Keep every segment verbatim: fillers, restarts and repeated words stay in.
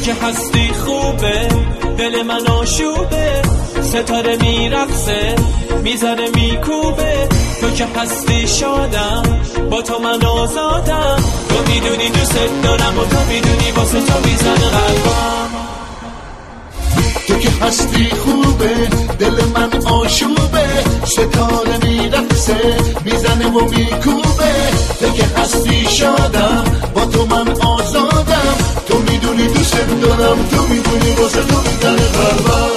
که هستی خوبه، دل من آشوبه، ستاره میرقصه میزنه میکوبه. تو که هستی شادم، با تو من آزادم. تو میدونی دوست دارم و تو میدونی واسه تو میزنه قلبم. تو که هستی خوبه، دل من آشوبه، ستاره میرقصه میزنه و میکوبه. تو که هستی شادم، با تو من آزادم. تو میدونی دوست دارم، تو میدونی واسه تو میزنه قلبم.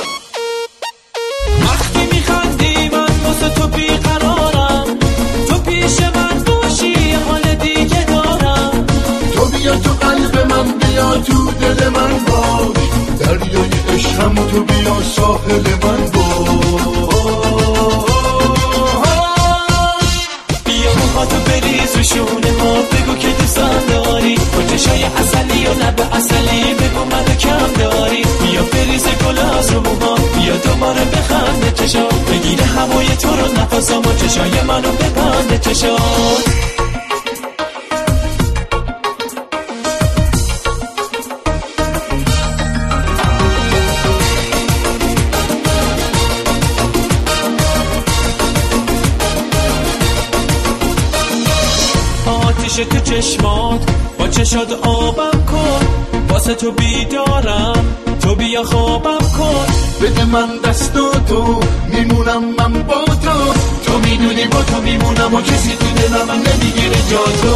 وقتی میخندی من واسه تو بیقرارم، تو پیش من باشی یه حال دیگه دارم. تو بیا تو قلب من، بیا تو دل من باش، دریای عشقم تو بیا ساحل من باش. بیا موهاتو بریز و شونه ما، بگو که دوستم داری. با چشای اصلی و لب اصلی بگو منو کم داری. بیا بریز گل از رو موها، بیا دوباره بخنده چشات، بگیره هوای تو رو نفسام و چشای منو ببنده چشات. آتیش تو چشمات، با چشات آبم کن، واسه تو بیدارم، تو بیا خوابم کن. بده من دست و تو میمونم من با تو. تو میدونی با تو میمونم و کسی تو دلم نمیگیره جا تو.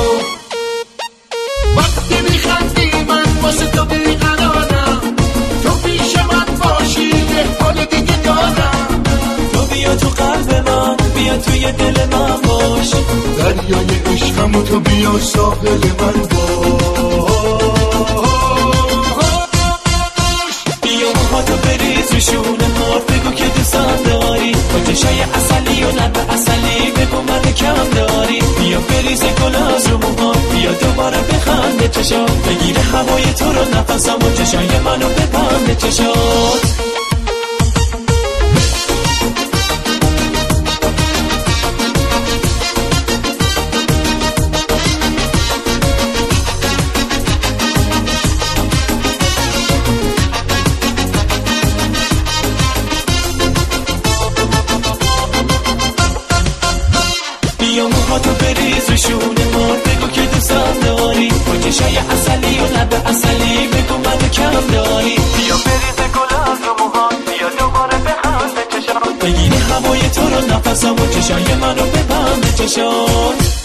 وقتی میخندی من واسه تو بیقرارم، تو پیش من باشی یه حال دیگه دارم. تو بیا تو قلب من، بیا توی دل من باش، دریای عشقم تو بیا ساحل من باش. بیا موهاتو بریز و شونه مار، بگو که دوستم داری. با چشای اصلی و لب اصلی بگو منو کم داری. بیا بریز گل از رو موها، بیا دوباره بخنده چشات، بگیره هوای تو رو نفسم و چشای منو ببنده چشات. بیا موهاتو بریز و شونه مار، بگو که دوستم داری. با چشای اصلی و لب اصلی بگو منو کم داری. بیا بریز گل از رو موها، بیا دوباره بخنده چشات، بگیره هوای تو رو نفسم و چشای منو ببنده چشات.